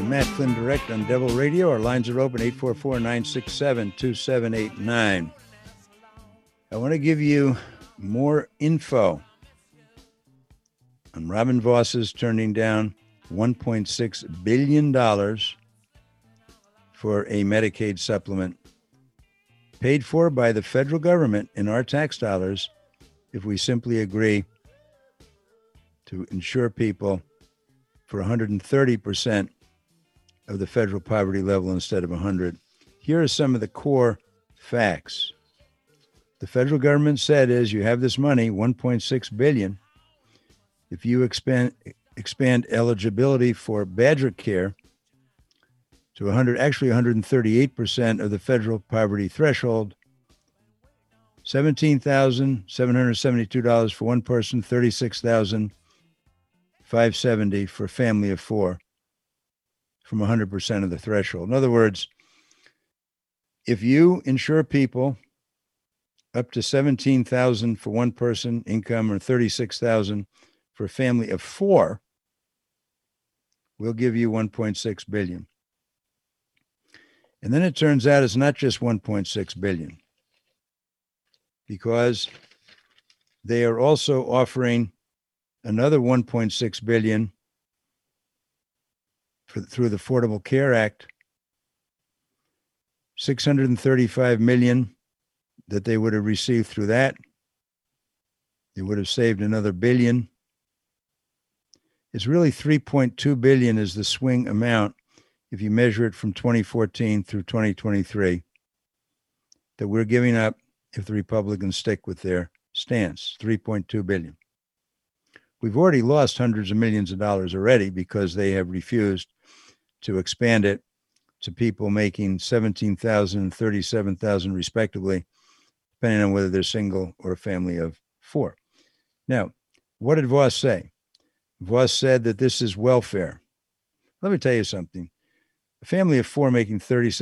Matt Flynn Direct on Devil Radio. Our lines are open, 844-967-2789. I want to give you more info on Robin Voss's turning down $1.6 billion for a Medicaid supplement paid for by the federal government in our tax dollars if we simply agree to insure people for 130% of the federal poverty level instead of 100. Here are some of the core facts. The federal government said is you have this money, $1.6 billion. If you expand eligibility for Badger Care to 138% of the federal poverty threshold, $17,772 for one person, $36,570 for a family of four, from 100% of the threshold. In other words, if you insure people up to $17,000 for one person income or $36,000 for a family of four, we'll give you $1.6 billion. And then it turns out it's not just $1.6 billion, because they are also offering another $1.6 billion through the Affordable Care Act, $635 million that they would have received through that. They would have saved another $1 billion. It's really $3.2 billion is the swing amount if you measure it from 2014 through 2023 that we're giving up if the Republicans stick with their stance, $3.2 billion. We've already lost hundreds of millions of dollars already because they have refused to expand it to people making $17,000 and $37,000 respectively, depending on whether they're single or a family of four. Now, what did Voss say? Voss said that this is welfare. Let me tell you something. A family of four making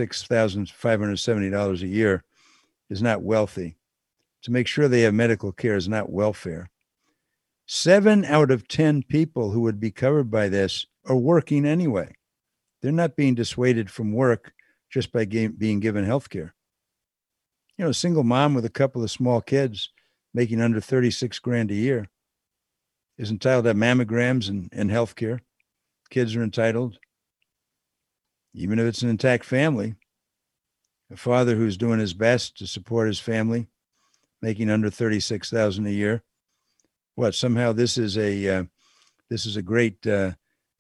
$36,570 a year is not wealthy. To make sure they have medical care is not welfare. 7 out of 10 people who would be covered by this are working anyway. They're not being dissuaded from work just by being given health care. You know, a single mom with a couple of small kids making under 36 grand a year is entitled to have mammograms and health care. Kids are entitled, even if it's an intact family. A father who's doing his best to support his family, making under 36,000 a year. What, somehow this is a great a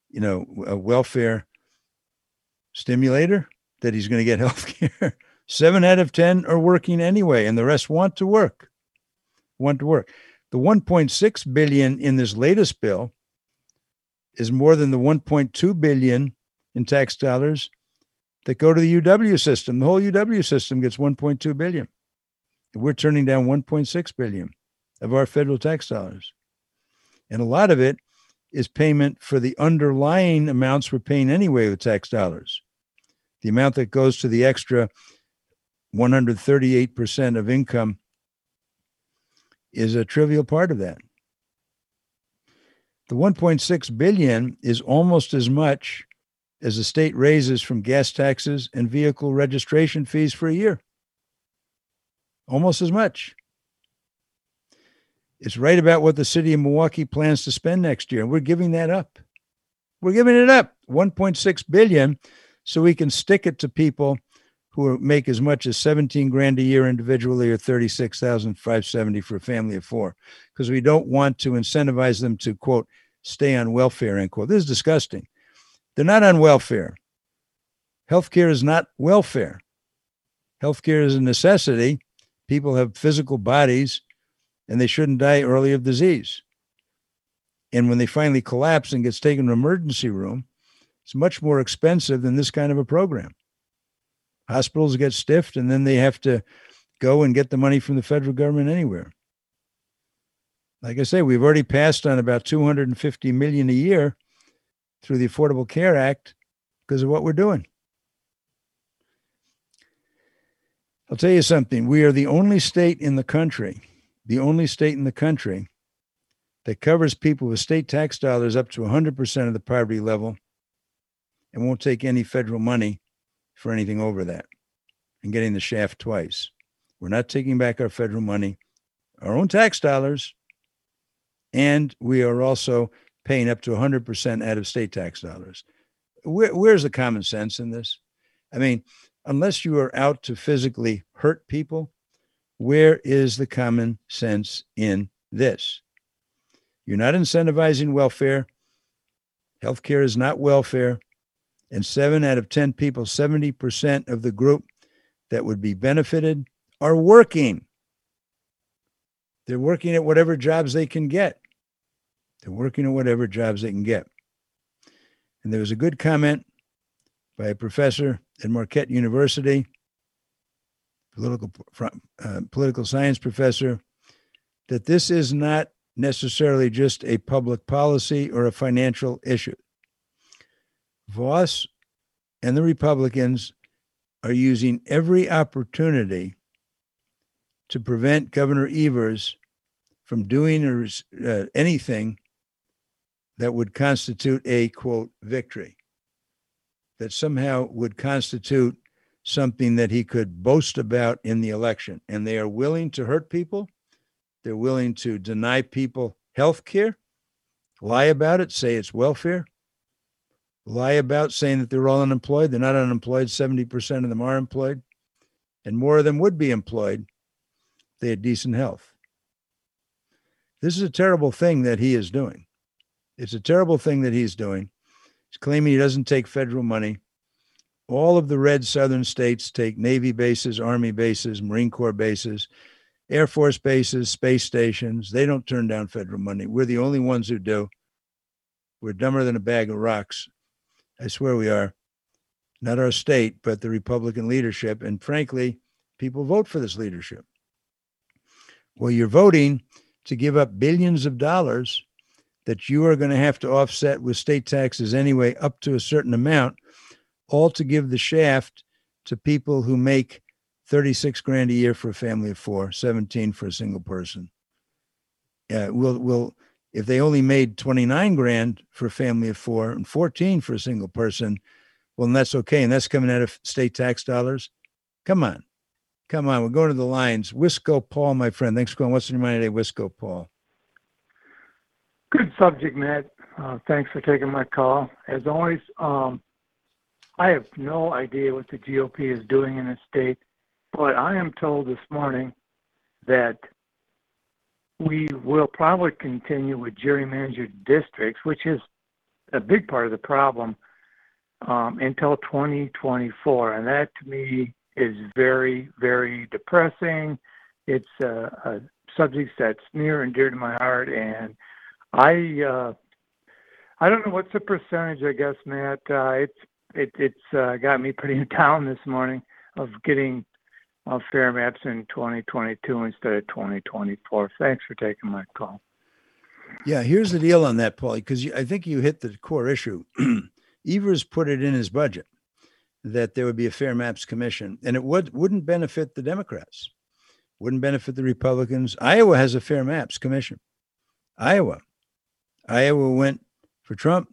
welfare stimulator that he's going to get health care. 7 out of 10 are working anyway, and the rest want to work. The $1.6 billion in this latest bill is more than the $1.2 billion in tax dollars that go to the UW system. The whole UW system gets $1.2 billion. We're turning down $1.6 billion of our federal tax dollars. And a lot of it is payment for the underlying amounts we're paying anyway with tax dollars. The amount that goes to the extra 138% of income is a trivial part of that. The $1.6 billion is almost as much as the state raises from gas taxes and vehicle registration fees for a year. Almost as much. It's right about what the city of Milwaukee plans to spend next year. And we're giving that up. We're giving it up, $1.6 billion, so we can stick it to people who make as much as 17 grand a year individually or 36,570 for a family of four, because we don't want to incentivize them to, quote, stay on welfare, end quote. This is disgusting. They're not on welfare. Healthcare is not welfare. Healthcare is a necessity. People have physical bodies, and they shouldn't die early of disease. And when they finally collapse and gets taken to an emergency room, it's much more expensive than this kind of a program. Hospitals get stiffed, and then they have to go and get the money from the federal government anywhere. Like I say, we've already passed on about $250 million a year through the Affordable Care Act because of what we're doing. I'll tell you something. We are the only state in the country that covers people with state tax dollars up to 100% of the poverty level and won't take any federal money for anything over that and getting the shaft twice. We're not taking back our federal money, our own tax dollars, and we are also paying up to 100% out of state tax dollars. Where's the common sense in this? I mean, unless you are out to physically hurt people, where is the common sense in this? You're not incentivizing welfare. Healthcare is not welfare. And 7 out of 10 people, 70% of the group that would be benefited are working. They're working at whatever jobs they can get. They're working at whatever jobs they can get. And there was a good comment by a professor at Marquette University, political science professor, that this is not necessarily just a public policy or a financial issue. Vos and the Republicans are using every opportunity to prevent Governor Evers from doing anything that would constitute a, quote, victory, that somehow would constitute something that he could boast about in the election. And they are willing to hurt people. They're willing to deny people health care, lie about it, say it's welfare, lie about saying that they're all unemployed. They're not unemployed. 70% of them are employed, and more of them would be employed if they had decent health. This is a terrible thing that he is doing. It's a terrible thing that he's doing. He's claiming he doesn't take federal money. All of the red southern states take Navy bases, Army bases, Marine Corps bases, Air Force bases, space stations. They don't turn down federal money. We're the only ones who do. We're dumber than a bag of rocks. I swear we are. Not our state, but the Republican leadership. And frankly, people vote for this leadership. Well, you're voting to give up billions of dollars that you are going to have to offset with state taxes anyway, up to a certain amount, all to give the shaft to people who make 36 grand a year for a family of 4, 17 for a single person. If they only made 29 grand for a family of 4 and 14 for a single person, well, that's okay. And that's coming out of state tax dollars. Come on. We're going to the lines. Wisco Paul, my friend. Thanks for calling. What's in your mind today, Wisco Paul? Good subject, Matt. Thanks for taking my call. As always, I have no idea what the GOP is doing in the state, but I am told this morning that we will probably continue with gerrymandered districts, which is a big part of the problem, until 2024. And that, to me, is very, very depressing. It's a subject that's near and dear to my heart, and I don't know what's the percentage. I guess, Matt, it's got me pretty down this morning of getting fair maps in 2022 instead of 2024. Thanks for taking my call. Yeah, here's the deal on that, Paul, because I think you hit the core issue. Evers put it in his budget that there would be a fair maps commission, and it wouldn't benefit the Democrats, wouldn't benefit the Republicans. Iowa has a fair maps commission. Iowa went for Trump.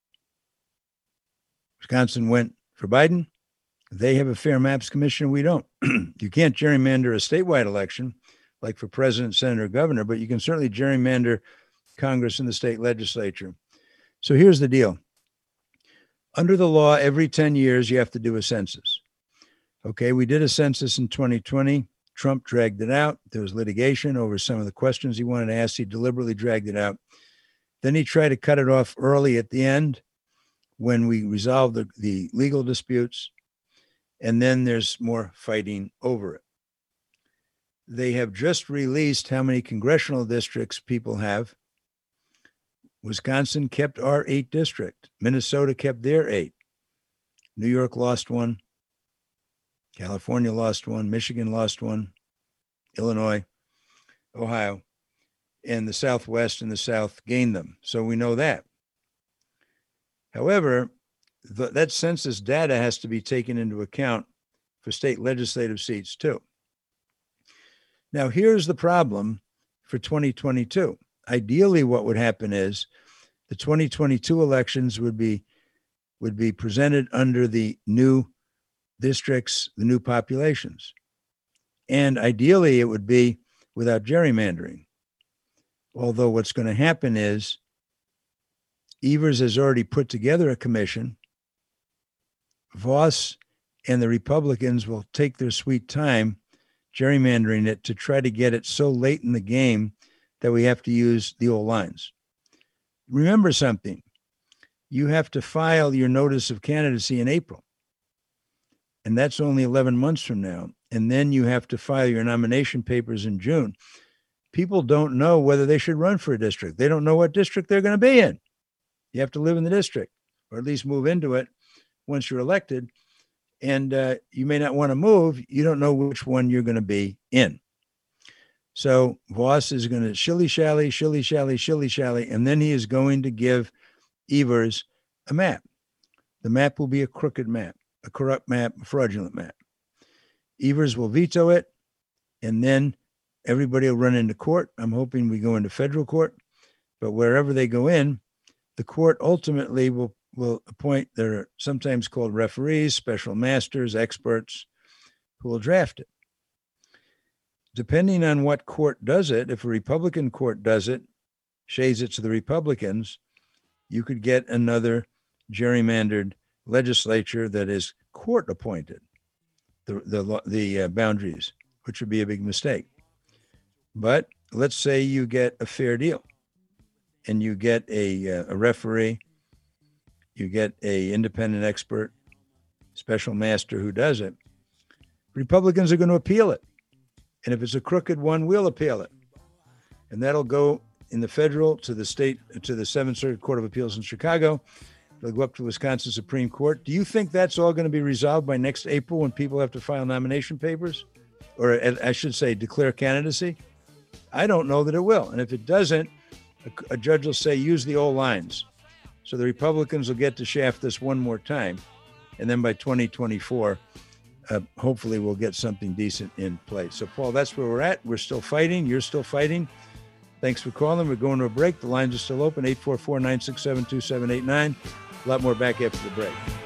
Wisconsin went for Biden. They have a fair maps commission. We don't. You can't gerrymander a statewide election like for president, senator, governor, but you can certainly gerrymander Congress and the state legislature. So here's the deal. Under the law, every 10 years, you have to do a census. Okay, we did a census in 2020. Trump dragged it out. There was litigation over some of the questions he wanted to ask. He deliberately dragged it out. Then he tried to cut it off early at the end when we resolved the legal disputes. And then there's more fighting over it. They have just released how many congressional districts people have. Wisconsin kept our 8 district. Minnesota kept their 8. New York lost 1. California lost 1. Michigan lost 1. Illinois, Ohio, and the Southwest and the South gained them. So we know that. However, that census data has to be taken into account for state legislative seats too. Now, here's the problem for 2022. Ideally, what would happen is the 2022 elections would be would be presented under the new districts, the new populations. And ideally, it would be without gerrymandering. Although what's going to happen is Evers has already put together a commission. Voss and the Republicans will take their sweet time gerrymandering it to try to get it so late in the game that we have to use the old lines. Remember something. You have to file your notice of candidacy in April. And that's only 11 months from now. And then you have to file your nomination papers in June. People don't know whether they should run for a district. They don't know what district they're going to be in. You have to live in the district, or at least move into it once you're elected. And you may not want to move. You don't know which one you're going to be in. So Voss is going to shilly-shally, shilly-shally, shilly-shally, and then he is going to give Evers a map. The map will be a crooked map, a corrupt map, a fraudulent map. Evers will veto it, and then everybody will run into court. I'm hoping we go into federal court, but wherever they go in, the court ultimately will appoint, they're sometimes called referees, special masters, experts, who will draft it. Depending on what court does it, if a Republican court does it, shades it to the Republicans, you could get another gerrymandered legislature that is court appointed, the boundaries, which would be a big mistake. But let's say you get a fair deal and you get a referee, you get a independent expert, special master who does it. Republicans are going to appeal it. And if it's a crooked one, we'll appeal it. And that'll go in the federal to the state, to the Seventh Circuit Court of Appeals in Chicago. It'll go up to the Wisconsin Supreme Court. Do you think that's all going to be resolved by next April when people have to file nomination papers? Or I should say, declare candidacy? I don't know that it will. And if it doesn't, a judge will say, use the old lines. So the Republicans will get to shaft this one more time. And then by 2024, hopefully we'll get something decent in place. So, Paul, that's where we're at. We're still fighting. You're still fighting. Thanks for calling. We're going to a break. The lines are still open, 844-967-2789. A lot more back after the break.